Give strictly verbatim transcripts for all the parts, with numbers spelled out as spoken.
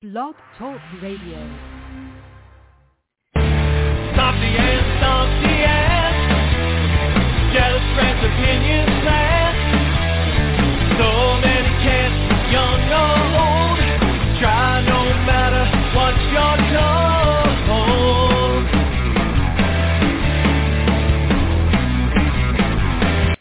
Blog Talk Radio. Stop the ants, stop the ants. Jealous friends, opinions slant. So many can't, young or old. Try no matter what you're told.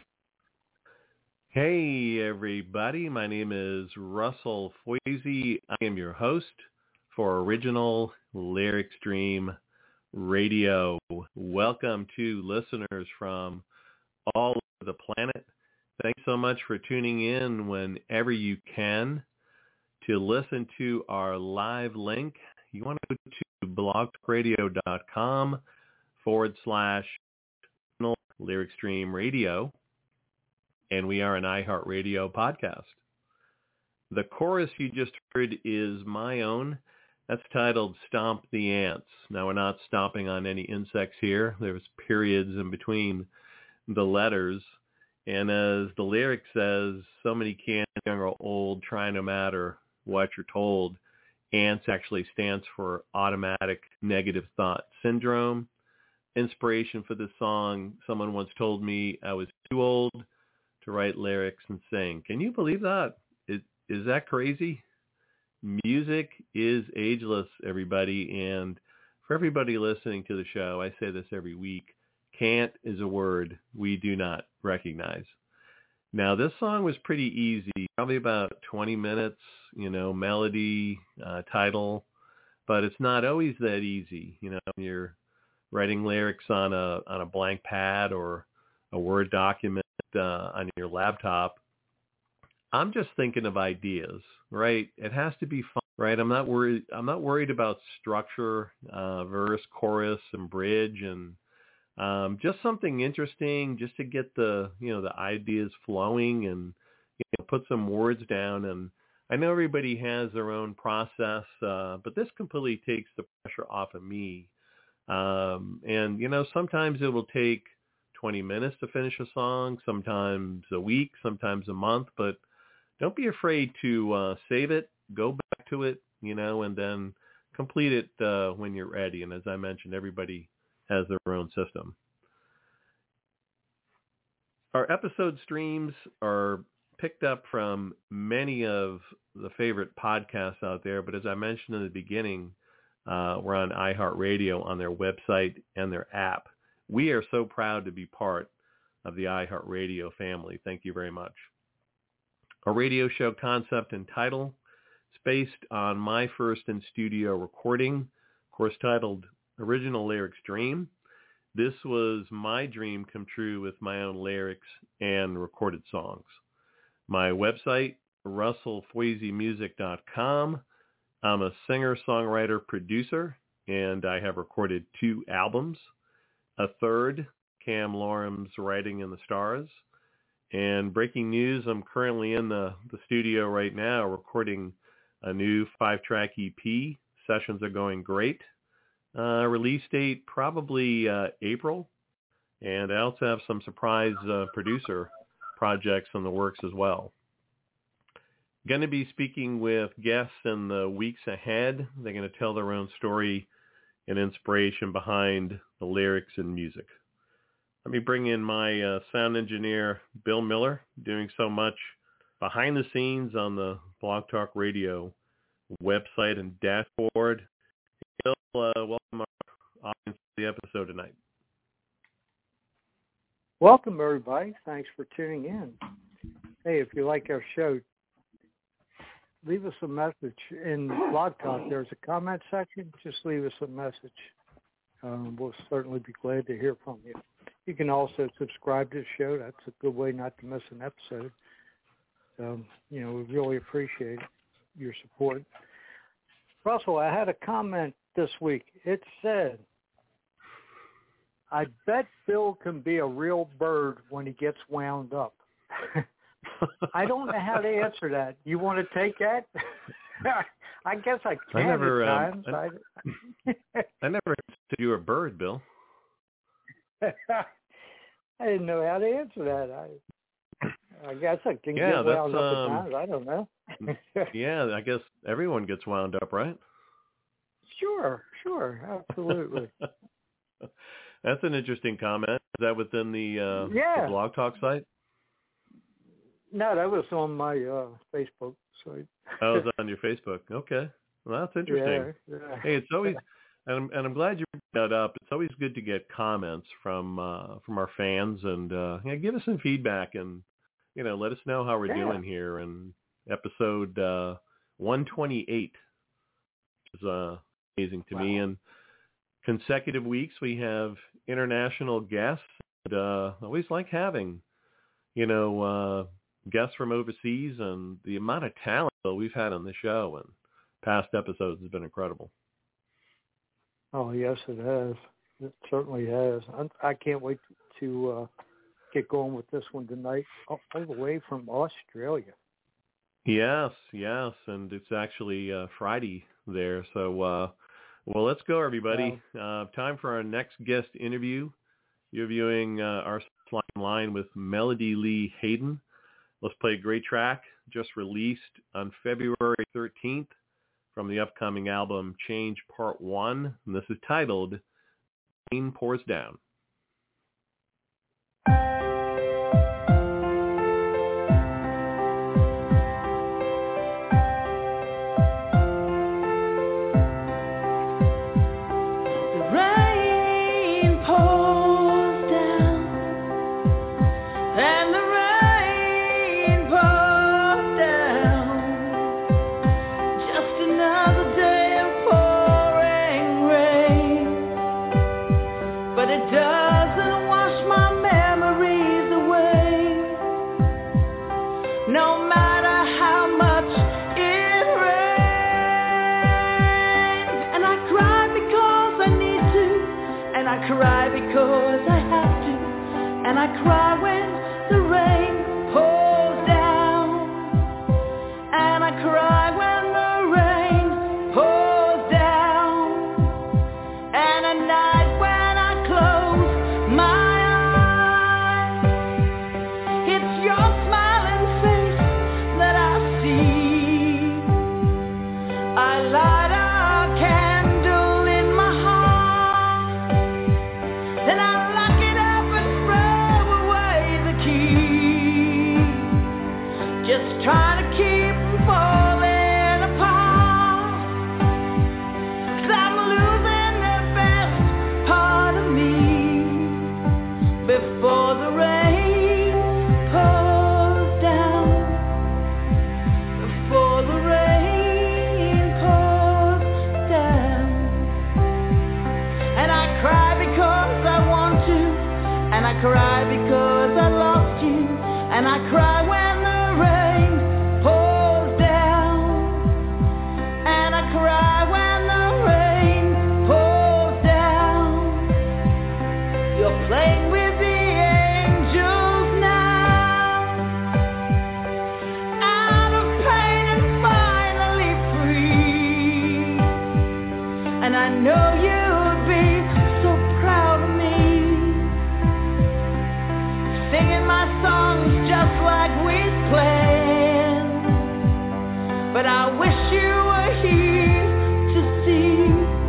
Hey everybody, my name is Russell Foisey. I am your host for Original Lyric Stream Radio. Welcome to listeners from all over the planet. Thanks so much for tuning in whenever you can to listen to our live link. You want to go to blogtalkradio.com forward slash Lyric Stream Radio, and we are an iHeartRadio podcast. The chorus you just heard is my own. That's titled Stomp the Ants. Now, we're not stomping on any insects here. There's periods in between the letters. And as the lyric says, so many can't, young or old, try no matter what you're told. ANTS actually stands for Automatic Negative Thought Syndrome. Inspiration for this song, someone once told me I was too old to write lyrics and sing. Can you believe that? It, is that crazy? Music is ageless, everybody, and for everybody listening to the show, I say this every week, can't is a word we do not recognize. Now, this song was pretty easy, probably about twenty minutes, you know, melody, uh, title, but it's not always that easy. You know, when you're writing lyrics on a on a blank pad or a Word document uh, on your laptop, I'm just thinking of ideas, right? It has to be fun, right? I'm not worried. I'm not worried about structure, uh, verse, chorus, and bridge, and um, just something interesting, just to get the you know the ideas flowing and you know, put some words down. And I know everybody has their own process, uh, but this completely takes the pressure off of me. Um, and you know, sometimes it will take twenty minutes to finish a song, sometimes a week, sometimes a month, but don't be afraid to uh, save it, go back to it, you know, and then complete it uh, when you're ready. And as I mentioned, everybody has their own system. Our episode streams are picked up from many of the favorite podcasts out there, but as I mentioned in the beginning, uh, we're on iHeartRadio on their website and their app. We are so proud to be part of the iHeartRadio family. Thank you very much. Our radio show concept and title is based on my first in-studio recording, of course titled Original Lyrics Dream. This was my dream come true with my own lyrics and recorded songs. My website, russell foisey music dot com. I'm a singer, songwriter, producer, and I have recorded two albums. A third, Cam Lorham's Writing in the Stars. And breaking news, I'm currently in the, the studio right now recording a new five-track E P. Sessions are going great. Uh, release date probably uh, April. And I also have some surprise uh, producer projects in the works as well. Going to be speaking with guests in the weeks ahead. They're going to tell their own story and inspiration behind the lyrics and music. Let me bring in my uh, sound engineer, Bill Miller, doing so much behind the scenes on the Blog Talk Radio website and dashboard. Bill, uh, welcome our audience to the episode tonight. Welcome, everybody. Thanks for tuning in. Hey, if you like our show, leave us a message in Blog Talk. There's a comment section. Just leave us a message. Um, we'll certainly be glad to hear from you. You can also subscribe to the show. That's a good way not to miss an episode. Um, you know, we really appreciate your support. Russell, I had a comment this week. It said, I bet Bill can be a real bird when he gets wound up. I don't know how to answer that. You want to take that? I guess I can I never, at um, times. I, I never said you were a bird, Bill. I didn't know how to answer that. I I guess I can yeah, get wound that's, up um, at times. I don't know. yeah, I guess everyone gets wound up, right? Sure, sure, absolutely. That's an interesting comment. Is that within the, uh, yeah. the Blog Talk site? No, that was on my uh, Facebook site. Oh, it was on your Facebook. Okay. Well, that's interesting. Yeah, yeah. Hey, it's always, and I'm, and I'm glad you brought that up. It's always good to get comments from uh, from our fans, and uh, yeah, give us some feedback, and you know, let us know how we're yeah. doing here in episode uh, one twenty-eight. Which is uh, amazing to wow. me. And consecutive weeks, we have international guests. And, uh, always like having, you know, uh, guests from overseas, and the amount of talent that we've had on the show and past episodes has been incredible. Oh, yes, it has. It certainly has. I, I can't wait to uh, get going with this one tonight, all, all the way from Australia. Yes, yes, and it's actually uh, Friday there. So, uh, well, let's go, everybody. Wow. Uh, time for our next guest interview. You're viewing uh, our slide line with Melody Lee Hayden. Let's play a great track just released on February thirteenth from the upcoming album Change Part one. And this is titled Rain Pours Down. Cry because I have to, and I cry when the rain pours down, and I cry when the rain pours down, and at night when I close my eyes, it's your smiling face that I see. I light up trying to keep from falling apart, 'cause I'm losing the best part of me before the rain pours down, before the rain pours down. And I cry because I want to, and I cry because I lost you, and I cry when rain pours down, and I cry when the rain pours down. You're playing with the angels now, out of pain and finally free. And I know you'd be so proud of me, singing my songs just like we planned. But I wish you were here to see,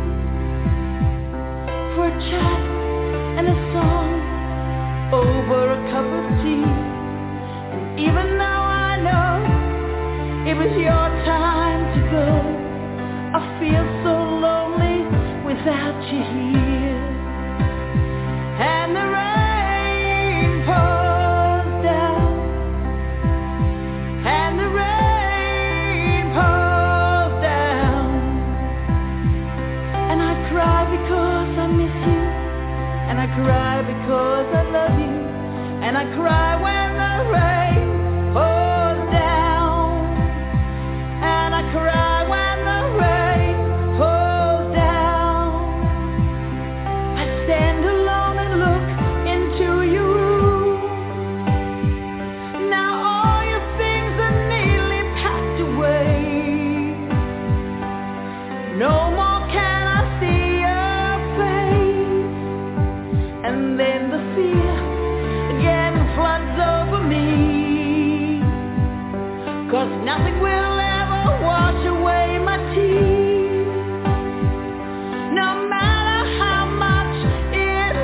for a chat and a song over a cup of tea. And even though I know it was your time to go, I feel so lonely without you here. And the rain pours down, and the rain pours down, and I cry because I miss you, and I cry because I love you, and I cry when the rain pours down, and I cry when the rain pours down. I stand alone and look into your room. Now all your things are neatly packed away. No more can I see your face. And then the fear again floods over me. Nothing will ever wash away my tears, no matter how much it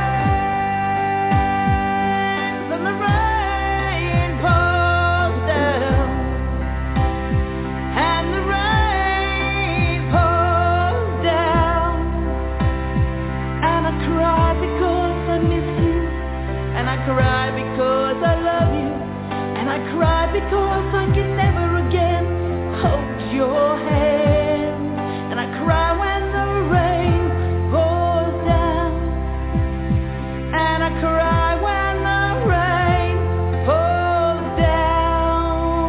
rains, and the rain pours down, and the rain pours down, and I cry because I miss you, and I cry because I love you, and I cry because I can never again hold your hand, and I cry when the rain pours down, and I cry when the rain pours down.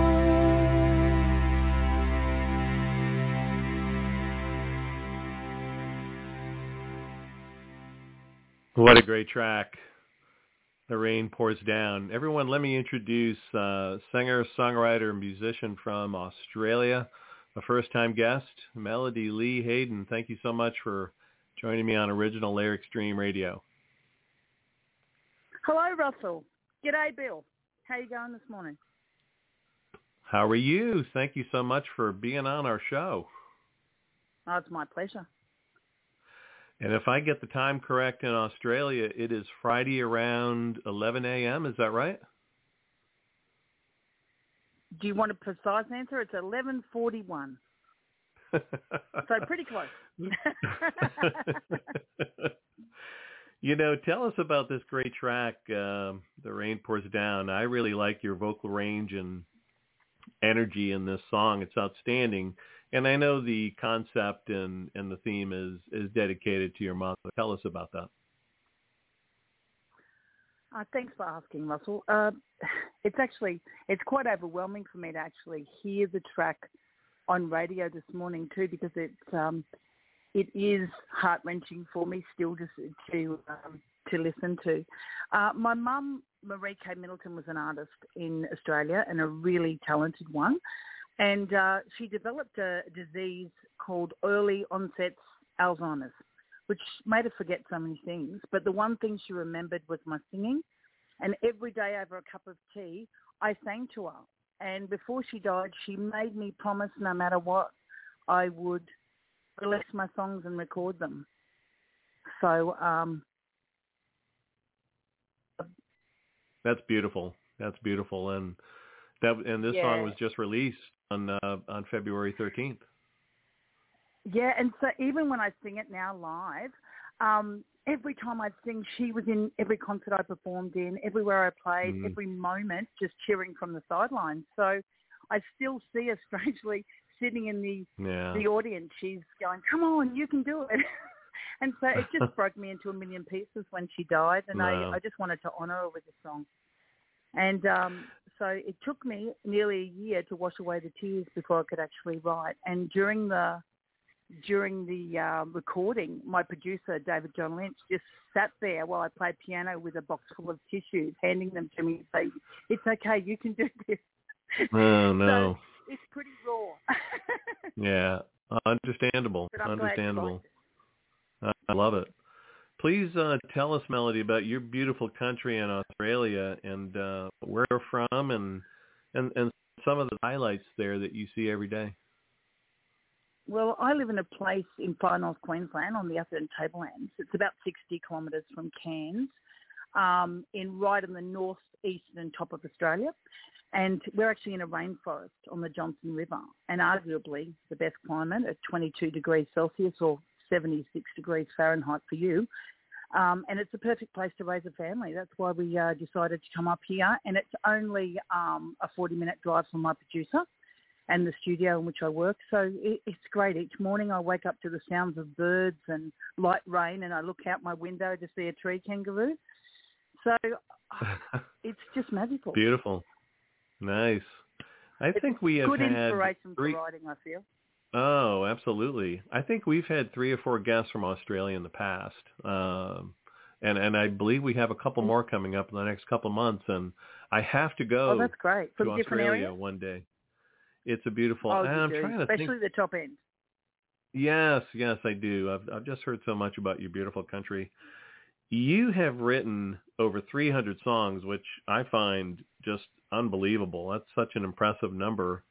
What a great track. The Rain Pours Down. Everyone, let me introduce uh, singer, songwriter, and musician from Australia, a first-time guest, Melody Lee Hayden. Thank you so much for joining me on Original Lyrics Dream Radio. Hello, Russell. G'day, Bill. How you going this morning? How are you? Thank you so much for being on our show. Oh, it's my pleasure. And if I get the time correct in Australia, it is Friday around eleven a.m. Is that right? Do you want a precise answer? It's eleven forty-one. So pretty close. You know, tell us about this great track, um, The Rain Pours Down. I really like your vocal range and energy in this song. It's outstanding. And I know the concept and, and the theme is, is dedicated to your mother. Tell us about that. Uh, thanks for asking, Russell. Uh, it's actually, it's quite overwhelming for me to actually hear the track on radio this morning too, because it's, um, it is heart-wrenching for me still to, to, um, to listen to. Uh, my mum, Marie K. Middleton, was an artist in Australia and a really talented one. And uh, she developed a disease called early onset Alzheimer's, which made her forget so many things. But the one thing she remembered was my singing. And every day over a cup of tea, I sang to her. And before she died, she made me promise no matter what, I would release my songs and record them. So um, that's beautiful. That's beautiful. And that and this yeah. song was just released on uh, on February thirteenth. Yeah, and so even when I sing it now live, um, every time I sing, she was in every concert I performed in, everywhere I played, mm. every moment, just cheering from the sidelines. So I still see her strangely sitting in the yeah. the audience. She's going, "Come on, you can do it." And so it just broke me into a million pieces when she died, and wow. I, I just wanted to honour her with a song. And um, so it took me nearly a year to wash away the tears before I could actually write. And during the during the uh, recording, my producer, David John Lynch, just sat there while I played piano with a box full of tissues, handing them to me and saying, "It's okay, you can do this." Oh, no. So it's pretty raw. Yeah, understandable, understandable. I love it. Please uh, tell us, Melody, about your beautiful country in Australia and uh, where you're from and, and and some of the highlights there that you see every day. Well, I live in a place in Far North Queensland on the Atherton Tablelands. It's about sixty kilometres from Cairns, um, in right in the north-eastern top of Australia. And we're actually in a rainforest on the Johnson River, and arguably the best climate at twenty-two degrees Celsius or seventy-six degrees Fahrenheit for you. Um, and it's a perfect place to raise a family. That's why we uh, decided to come up here. And it's only um, a forty-minute drive from my producer and the studio in which I work. So it, it's great. Each morning I wake up to the sounds of birds and light rain, and I look out my window to see a tree kangaroo. So it's just magical. Beautiful. Nice. I it's think we have good had inspiration three... for writing, I feel. Oh, absolutely. I think we've had three or four guests from Australia in the past. Um, and, and I believe we have a couple more coming up in the next couple of months. And I have to go oh, that's great. From to different Australia areas? one day. It's a beautiful... Oh, and you I'm do. trying to Especially think... the top end. Yes, yes, I do. I've, I've just heard so much about your beautiful country. You have written over three hundred songs, which I find just unbelievable. That's such an impressive number.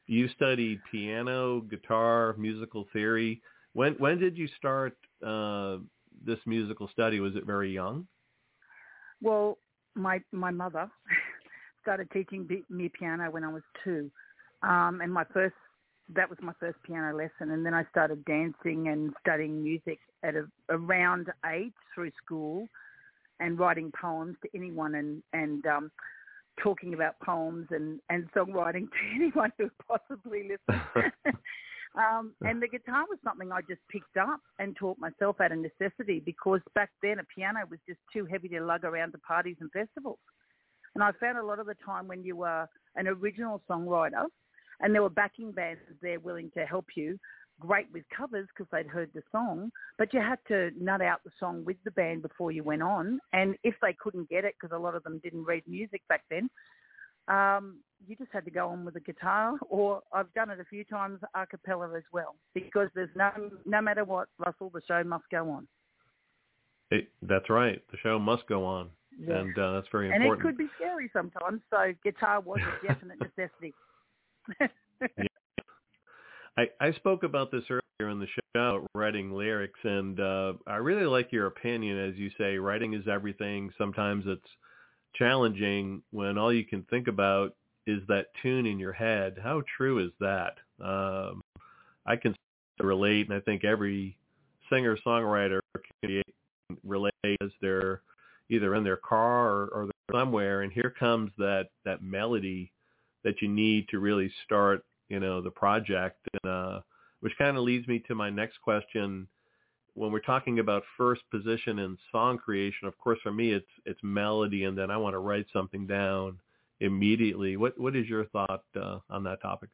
you studied piano, guitar, musical theory. When when did you start uh, this musical study? Was it very young? Well, my my mother started teaching me piano when I was two, um, and my first that was my first piano lesson. And then I started dancing and studying music at a, around eight through school, and writing poems to anyone, and and um, talking about poems and, and songwriting to anyone who possibly listened. um, and the guitar was something I just picked up and taught myself out of necessity, because back then a piano was just too heavy to lug around to parties and festivals. And I found a lot of the time when you were an original songwriter and there were backing bands there willing to help you, great with covers because they'd heard the song, but you had to nut out the song with the band before you went on. And if they couldn't get it, because a lot of them didn't read music back then, um, you just had to go on with the guitar, or I've done it a few times a cappella as well, because there's no, no matter what, Russell, the show must go on. It, that's right. The show must go on. Yeah. And uh, that's very and important. And it could be scary sometimes, so guitar was a definite necessity. Yeah. I, I spoke about this earlier in the show, writing lyrics, and uh, I really like your opinion. As you say, writing is everything. Sometimes it's challenging when all you can think about is that tune in your head. How true is that? Um, I can relate, and I think every singer-songwriter can relate as they're either in their car or, or they're somewhere, and here comes that, that melody that you need to really start, you know, the project, and, uh, which kind of leads me to my next question. When we're talking about first position in song creation, of course, for me, it's it's melody, and then I want to write something down immediately. What what is your thought uh, on that topic?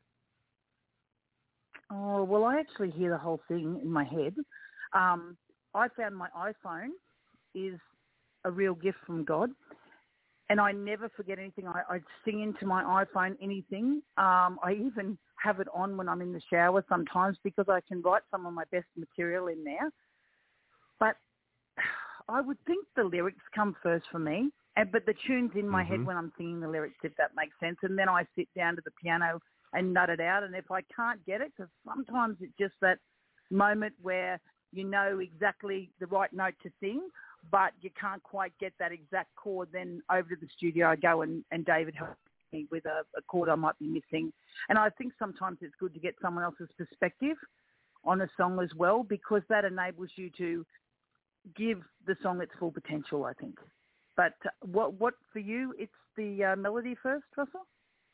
Oh, well, I actually hear the whole thing in my head. Um, I found my iPhone is a real gift from God. And I never forget anything. I, I sing into my iPhone anything. Um, I even have it on when I'm in the shower sometimes, because I can write some of my best material in there. But I would think the lyrics come first for me, and, but the tune's in my mm-hmm. head when I'm singing the lyrics, if that makes sense. And then I sit down to the piano and nut it out. And if I can't get it, because sometimes it's just that moment where you know exactly the right note to sing, but you can't quite get that exact chord, then over to the studio I go, and, and David helps me with a, a chord I might be missing. And I think sometimes it's good to get someone else's perspective on a song as well, because that enables you to give the song its full potential, I think. But what what for you, it's the uh, melody first, Russell?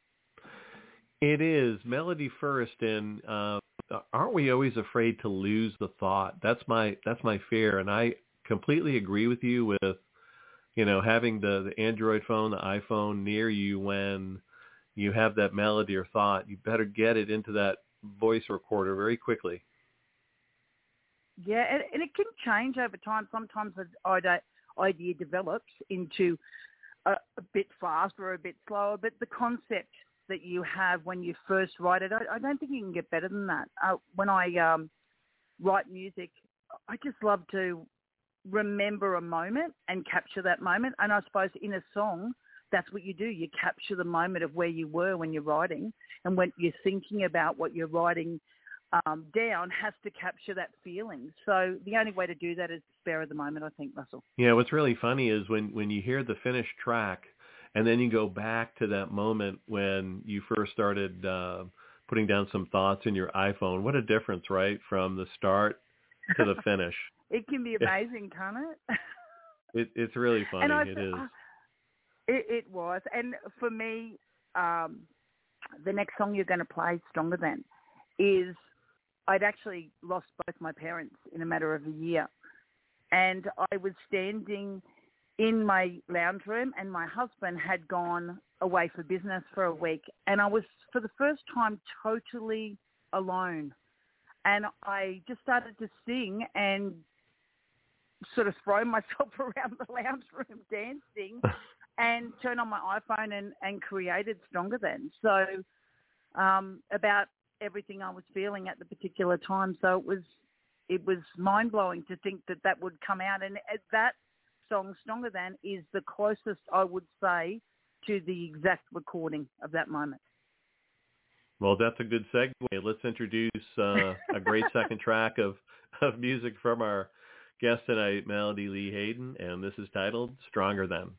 It is melody first, and uh, aren't we always afraid to lose the thought? That's my that's my fear, and I completely agree with you with, you know, having the, the Android phone, the iPhone near you when you have that melody or thought. You better get it into that voice recorder very quickly. Yeah, and, and it can change over time. Sometimes an idea develops into a, a bit faster or a bit slower, but the concept that you have when you first write it, I, I don't think you can get better than that. Uh, when I um, write music, I just love to remember a moment and capture that moment. And I suppose in a song, that's what you do. You capture the moment of where you were when you're writing, and when you're thinking about what you're writing um, down has to capture that feeling. So the only way to do that is spare of the moment, I think, Russell. Yeah, what's really funny is when, when you hear the finished track and then you go back to that moment when you first started uh, putting down some thoughts in your iPhone. What a difference, right, from the start to the finish. It can be amazing, can't it? it it's really funny. And I, it is. It, it was. And for me, um, the next song you're going to play, Stronger Than, is I'd actually lost both my parents in a matter of a year. And I was standing in my lounge room, and my husband had gone away for business for a week. And I was, for the first time, totally alone. And I just started to sing and sort of throw myself around the lounge room dancing and turn on my iPhone and, and created Stronger Than. So um, about everything I was feeling at the particular time. So it was it was mind-blowing to think that that would come out. And that song, Stronger Than, is the closest I would say to the exact recording of that moment. Well, that's a good segue. Let's introduce uh, a great second track of, of music from our guest tonight, Melody Lee Hayden, and this is titled Stronger Than.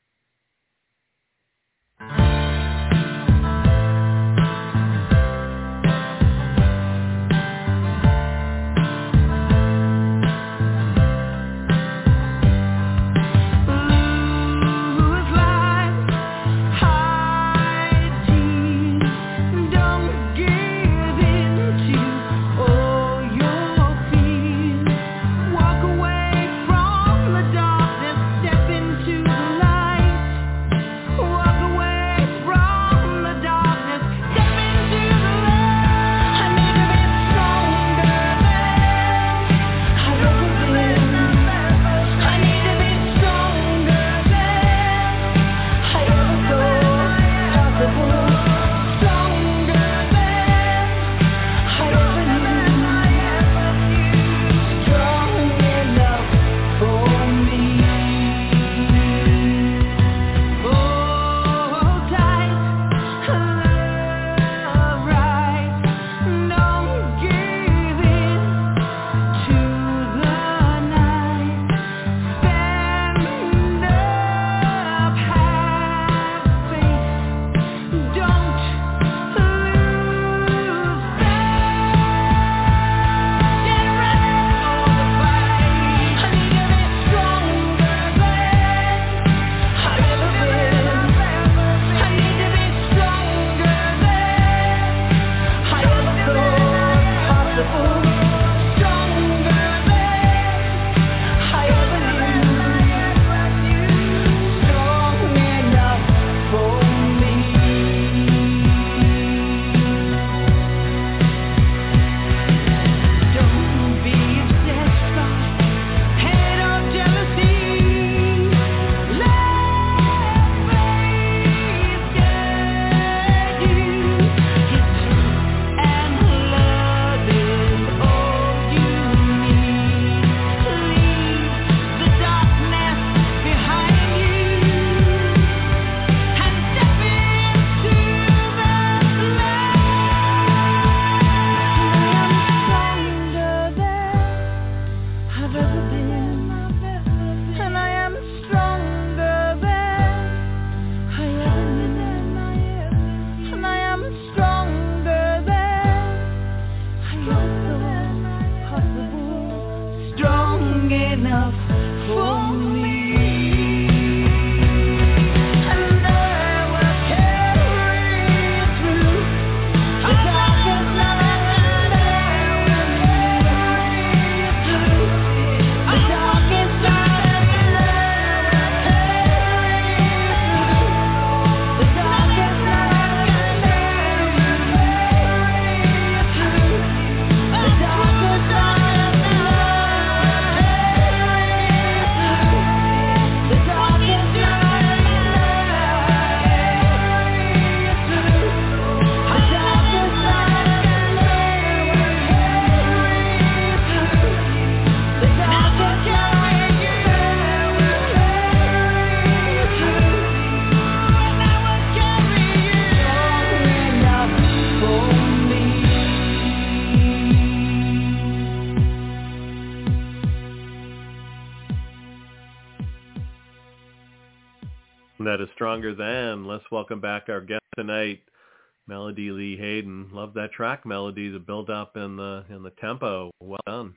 That is Stronger Than. Let's welcome back our guest tonight, Melody Lee Hayden. Love that track, Melody, the build up and the and the tempo. Well done.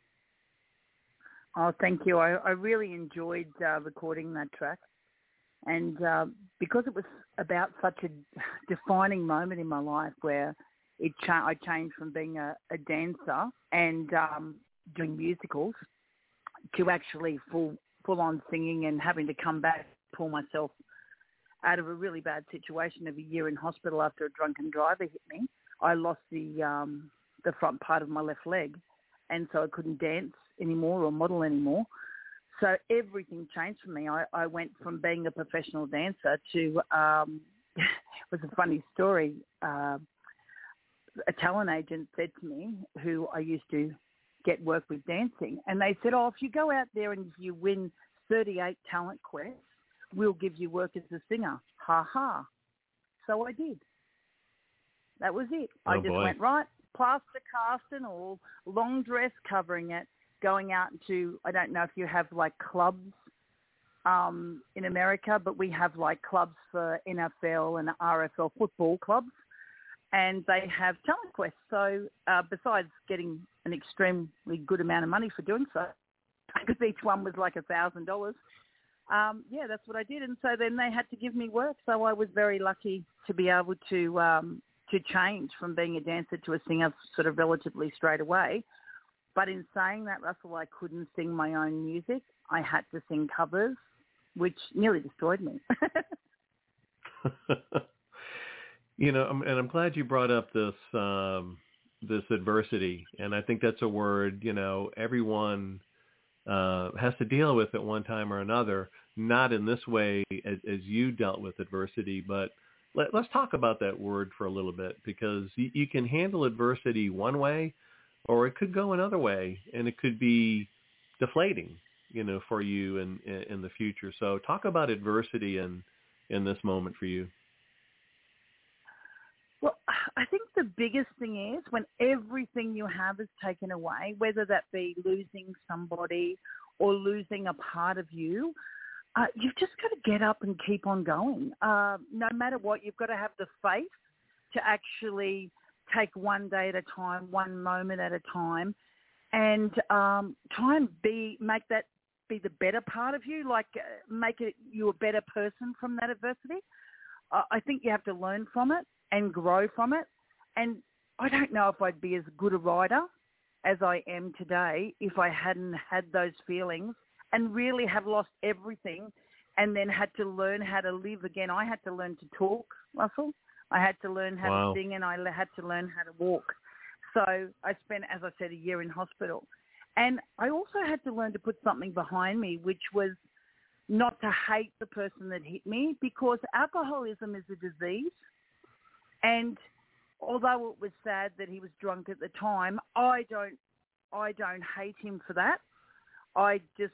Oh, thank you. I, I really enjoyed uh, recording that track. And uh, because it was about such a defining moment in my life where it cha- I changed from being a, a dancer and um, doing musicals to actually full, full-on singing and having to come back, pull myself out of a really bad situation of a year in hospital after a drunken driver hit me. I lost the um, the front part of my left leg, and so I couldn't dance anymore or model anymore. So everything changed for me. I, I went from being a professional dancer to, um, it was a funny story. Uh, a talent agent said to me, who I used to get work with dancing, and they said, oh, if you go out there and if you win thirty-eight talent quests, we'll give you work as a singer. Ha ha. So I did. That was it. Oh, I just boy. went, right, plaster cast and all, long dress covering it, going out to, I don't know if you have like clubs um, in America, but we have like clubs for N F L and R F L football clubs, and they have talent quests. So uh, besides getting an extremely good amount of money for doing so, because each one was like a thousand dollars, um, yeah, that's what I did. And so then they had to give me work. So I was very lucky to be able to um, to change from being a dancer to a singer sort of relatively straight away. But in saying that, Russell, I couldn't sing my own music. I had to sing covers, which nearly destroyed me. You know, and I'm glad you brought up this um, this adversity, and I think that's a word, you know, everyone uh, has to deal with at one time or another, not in this way as, as you dealt with adversity, but let, let's talk about that word for a little bit, because you, you can handle adversity one way, or it could go another way, and it could be deflating, you know, for you in, in, in the future. So talk about adversity in, in this moment for you. Well, I think the biggest thing is when everything you have is taken away, whether that be losing somebody or losing a part of you, uh, you've just got to get up and keep on going. Uh, no matter what, you've got to have the faith to actually take one day at a time, one moment at a time, and um, try and be make that be the better part of you, like uh, make it you a better person from that adversity. Uh, I think you have to learn from it and grow from it. And I don't know if I'd be as good a writer as I am today if I hadn't had those feelings and really have lost everything and then had to learn how to live again. I had to learn to talk, Russell. I had to learn how Wow. to sing, and I had to learn how to walk. So I spent, as I said, a year in hospital. And I also had to learn to put something behind me, which was not to hate the person that hit me, because alcoholism is a disease. And although it was sad that he was drunk at the time, I don't, I don't hate him for that. I just,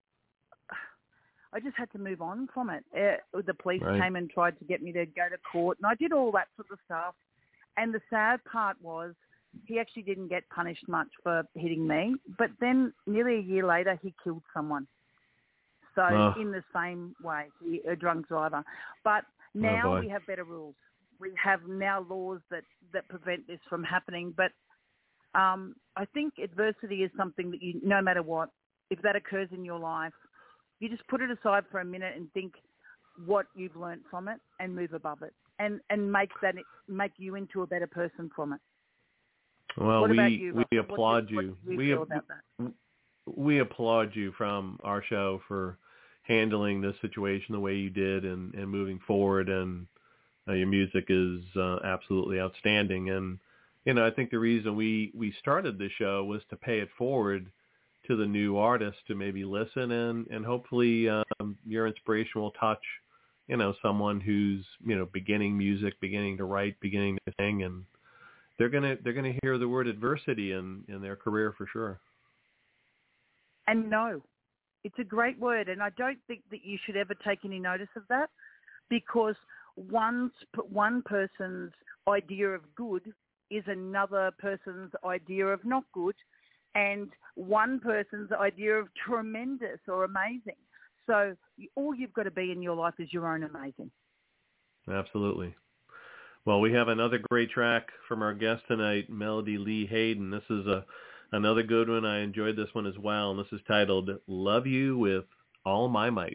I just had to move on from it. Uh, the police Right. came and tried to get me to go to court, and I did all that sort of stuff. And the sad part was he actually didn't get punished much for hitting me. But then nearly a year later, he killed someone. So Oh. in the same way, he, a drunk driver. But now boy. we have better rules. We have now laws that, that prevent this from happening. But um, I think adversity is something that you, no matter what, if that occurs in your life, you just put it aside for a minute and think what you've learned from it and move above it, and, and make that make you into a better person from it. Well, What we about you, we Russell? applaud What do- what you. do you we feel about that? we applaud you from our show for handling this situation the way you did and, and moving forward. And uh, your music is uh, absolutely outstanding. And you know, I think the reason we we started the show was to pay it forward to the new artists to maybe listen and and hopefully um, your inspiration will touch, you know, someone who's, you know, beginning music, beginning to write, beginning to sing, and they're gonna they're gonna hear the word adversity in, in their career for sure. And no, it's a great word, and I don't think that you should ever take any notice of that, because one one person's idea of good is another person's idea of not good, and one person's idea of tremendous or amazing. So all you've got to be in your life is your own amazing. Absolutely. Well, we have another great track from our guest tonight, Melody Lee Hayden. This is a another good one. I enjoyed this one as well, and this is titled Love You With All My Might.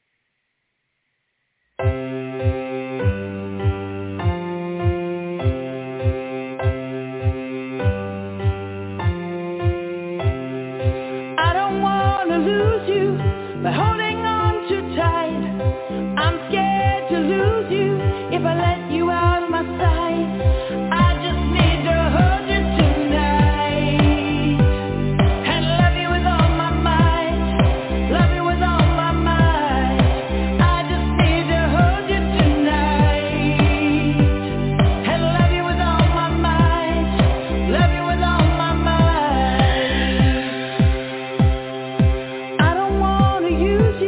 I don't want to lose you by holding on too tight. I'm scared to lose you if I let you out of my sight. I just need to hold you tonight and love you with all my might. Love you with all my might. I just need to hold you tonight and love you with all my might. Love you with all my might. I don't want to use you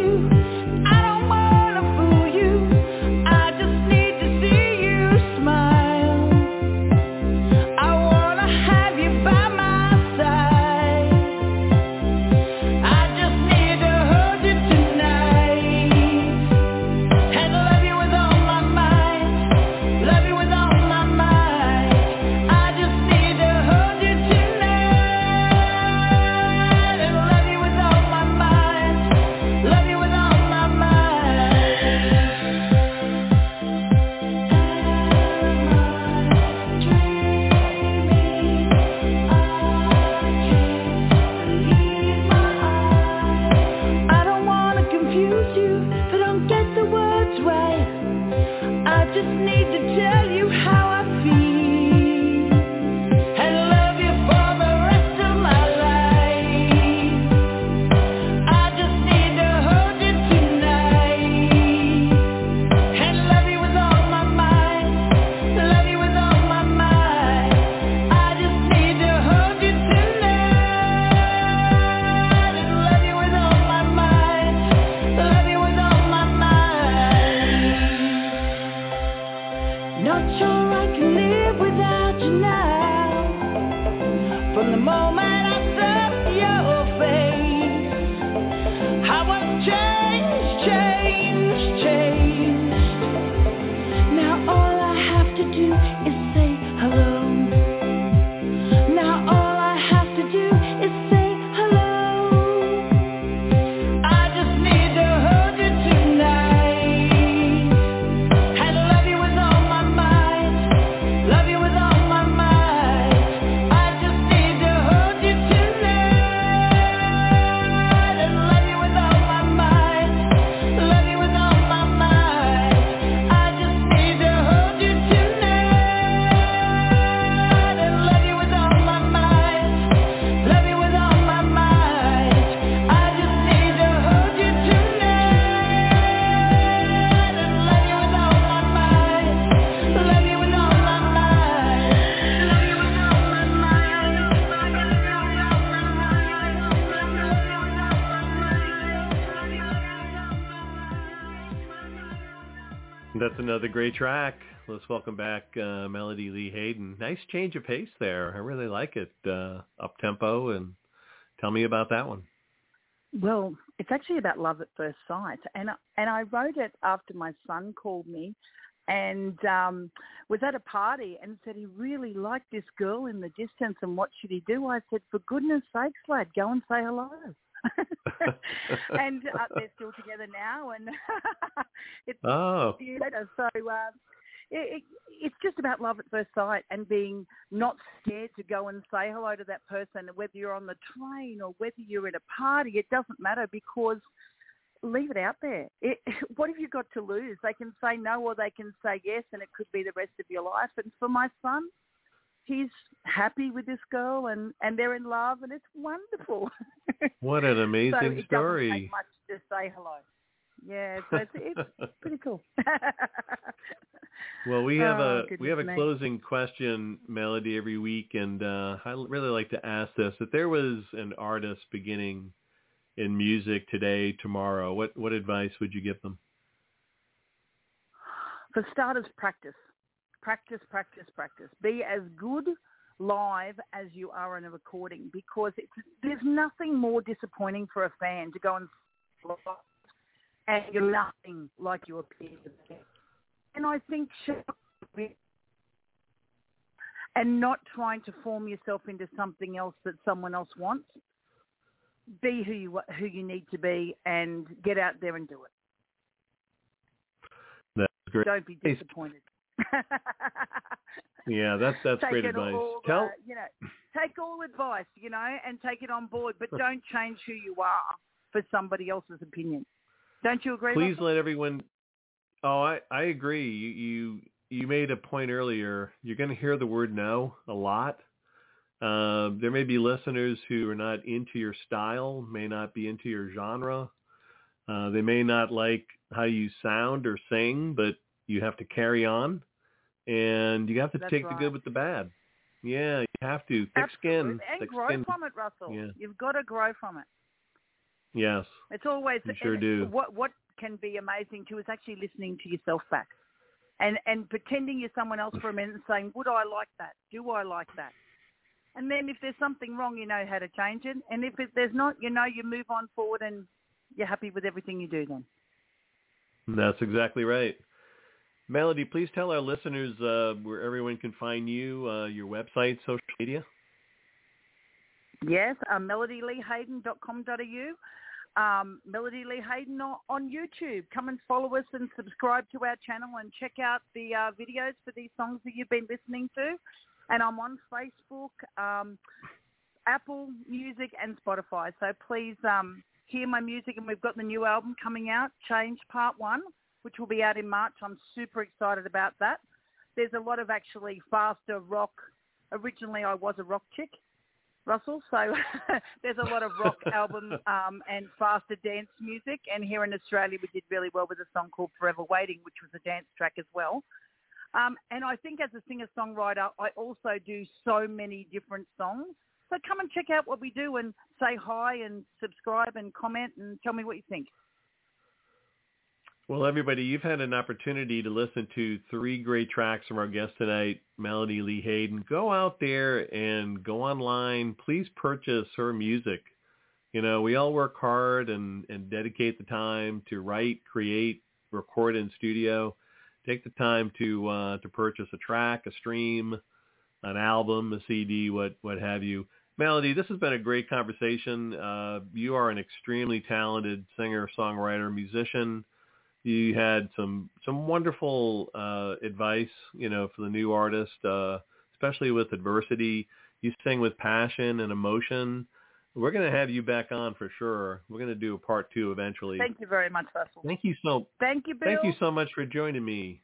That's another great track. Let's welcome back uh, Melody Lee Hayden. Nice change of pace there. I really like it. Uh, up-tempo, and tell me about that one. Well, it's actually about love at first sight. And, and I wrote it after my son called me and um, was at a party and said he really liked this girl in the distance and what should he do? I said, for goodness sakes, lad, go and say hello. and uh, they're still together now, and it's oh. so uh, it, it, it's just about love at first sight and being not scared to go and say hello to that person, whether you're on the train or whether you're at a party. It doesn't matter, because leave it out there. It, what have you got to lose? They can say no or they can say yes, and it could be the rest of your life. And for my son, he's happy with this girl, and, and they're in love, and it's wonderful. What an amazing so it story. Doesn't take much to say hello. Yeah, so it's, it's pretty cool. Well, we have oh, a we have a me. closing question, Melody, every week, and uh, I really like to ask this: if there was an artist beginning in music today, tomorrow, what what advice would you give them? For starters, practice. Practice, practice, practice. Be as good live as you are in a recording, because it's, there's nothing more disappointing for a fan to go and and you're nothing like you appear to be. And I think and not trying to form yourself into something else that someone else wants. Be who you who you need to be and get out there and do it. That's great. Don't be disappointed. Yeah, that's that's take great advice. All, Tell uh, you know, take all advice, you know, and take it on board, but don't change who you are for somebody else's opinion. Don't you agree? Please Russell? let everyone. Oh, I I agree. You you you made a point earlier. You're going to hear the word no a lot. Uh, there may be listeners who are not into your style, may not be into your genre. Uh, they may not like how you sound or sing, but you have to carry on. And you have to That's take right. the good with the bad. Yeah, you have to. Thick Absolutely. skin. And thick grow skin. from it, Russell. Yeah. You've got to grow from it. Yes. It's always You sure and do. What what can be amazing too is actually listening to yourself back, and and pretending you're someone else for a minute and saying, would I like that? Do I like that? And then if there's something wrong, you know how to change it. And if it, there's not, you know, you move on forward and you're happy with everything you do then. That's exactly right. Melody, please tell our listeners uh, where everyone can find you, uh, your website, social media. Yes, uh, melody lee hayden dot com dot a u. Um, Melody Lee Hayden on, on YouTube. Come and follow us and subscribe to our channel and check out the uh, videos for these songs that you've been listening to. And I'm on Facebook, um, Apple Music and Spotify. So please um, hear my music. And we've got the new album coming out, Change Part one, which will be out in March. I'm super excited about that. There's a lot of actually faster rock. Originally, I was a rock chick, Russell, so there's a lot of rock album um, and faster dance music. And here in Australia, we did really well with a song called Forever Waiting, which was a dance track as well. Um, and I think as a singer-songwriter, I also do so many different songs. So come and check out what we do and say hi and subscribe and comment and tell me what you think. Well, everybody, you've had an opportunity to listen to three great tracks from our guest tonight, Melody Lee Hayden. Go out there and go online. Please purchase her music. You know, we all work hard and, and dedicate the time to write, create, record in studio. Take the time to uh, to purchase a track, a stream, an album, a C D, what what have you. Melody, this has been a great conversation. Uh, you are an extremely talented singer, songwriter, musician. You had some some wonderful uh, advice, you know, for the new artist, uh, especially with adversity. You sing with passion and emotion. We're going to have you back on for sure. We're going to do a part two eventually. Thank you very much, Russell. Thank you so. Thank you, Bill. Thank you so much for joining me.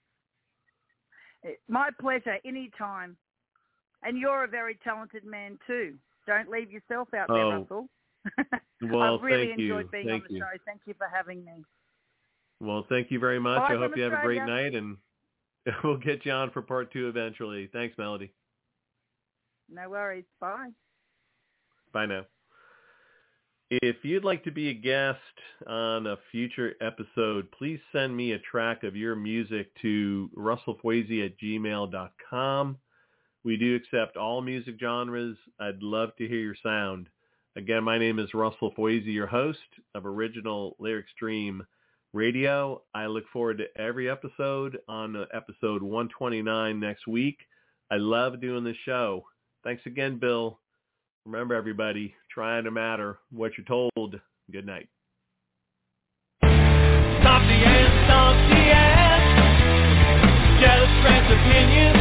My pleasure. Anytime. And you're a very talented man too. Don't leave yourself out there, Oh. Russell. Well, I've really thank you. enjoyed being Thank on the you. show. Thank you for having me. Well, thank you very much. Bye I hope from you have a great Australia. night, and we'll get you on for part two eventually. Thanks, Melody. No worries. Bye. Bye now. If you'd like to be a guest on a future episode, please send me a track of your music to russell fwese at gmail dot com. We do accept all music genres. I'd love to hear your sound. Again, my name is Russell Fwese, your host of Original Lyric Stream Radio. I look forward to every episode on episode one twenty-nine next week. I love doing this show. Thanks again, Bill. Remember, everybody, try no matter what you're told. Good night. Stop the end, stop the end. Jealous friends' opinions.